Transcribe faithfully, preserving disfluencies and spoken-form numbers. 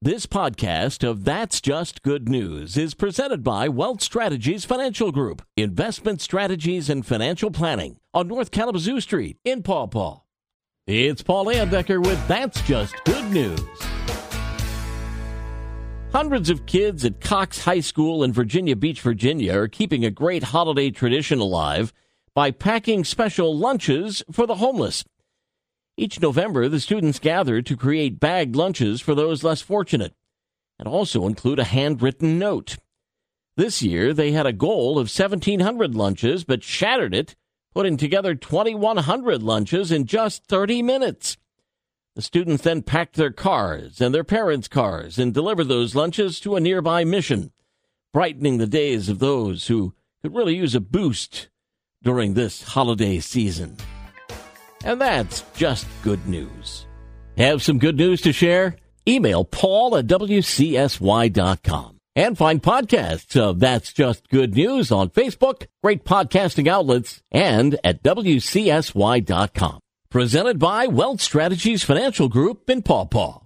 This podcast of That's Just Good News is presented by Wealth Strategies Financial Group, investment strategies and financial planning on North Kalamazoo Street in Paw Paw. It's Paul Landecker with That's Just Good News. Hundreds of kids at Cox High School in Virginia Beach, Virginia are keeping a great holiday tradition alive by packing special lunches for the homeless. Each November, the students gather to create bagged lunches for those less fortunate and also include a handwritten note. This year, they had a goal of seventeen hundred lunches, but shattered it, putting together twenty-one hundred lunches in just thirty minutes. The students then packed their cars and their parents' cars and delivered those lunches to a nearby mission, brightening the days of those who could really use a boost during this holiday season. And that's just good news. Have some good news to share? Email Paul at W C S Y dot com. And find podcasts of That's Just Good News on Facebook, great podcasting outlets, and at W C S Y dot com. Presented by Wealth Strategies Financial Group in Paw Paw.